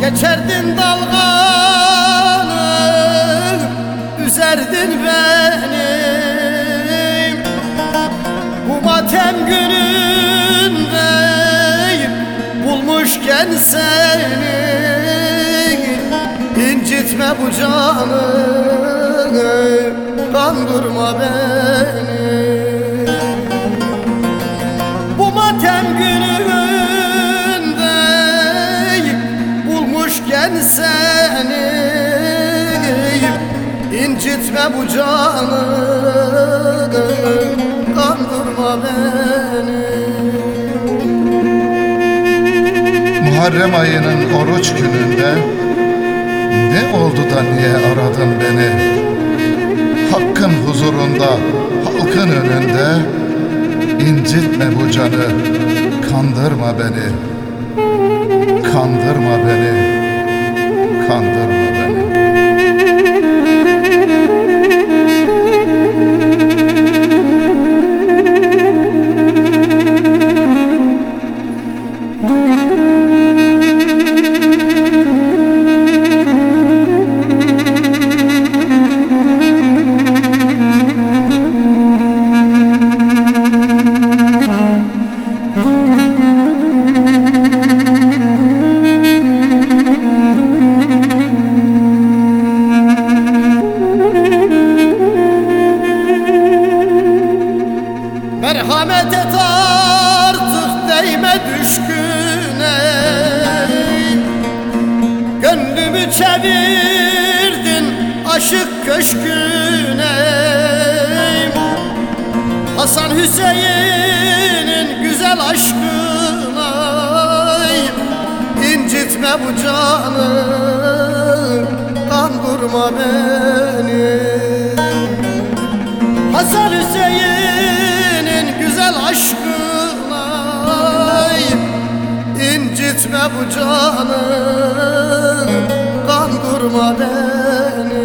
Geçerdin dalganı, üzerdin benim. Bu matem günündeyim, bulmuşken seni. İncitme bu canı, kandırma beni. Bu matem günündeyim, bulmuşken seni. İncitme bu canı, kandırma beni. Muharrem ayının oruç gününde ne oldu da niye aradın beni? Hakkın huzurunda, halkın önünde incitme bu canı, kandırma beni. Kandırma beni, kandırma beni. Merhamet et artık, değme düşküne. Gönlümü çevirdin aşık köşküne. Hasan Hüseyin'in güzel aşkına. İncitme bu canı, kandırma beni. Hasan Hüseyin'in güzel aşkına. İncitme bu canı, kandırma beni.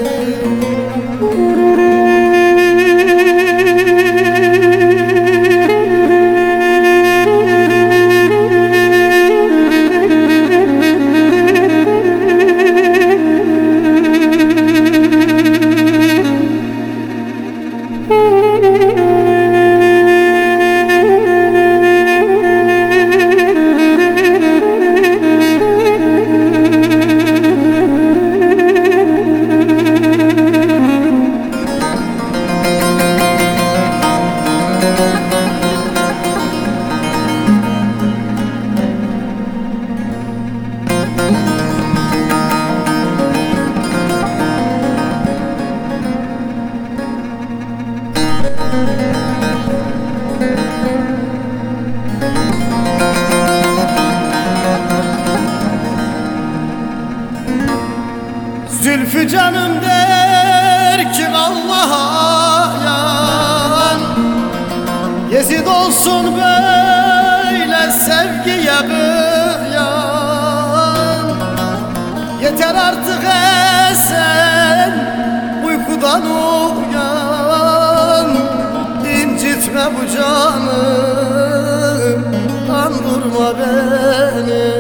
Zülfü canım der ki Allah'a yan, Yezid olsun böyle sevgiye kıyan. Yeter artık sen uykudan uyan. İncitme bu canı, kandırma beni.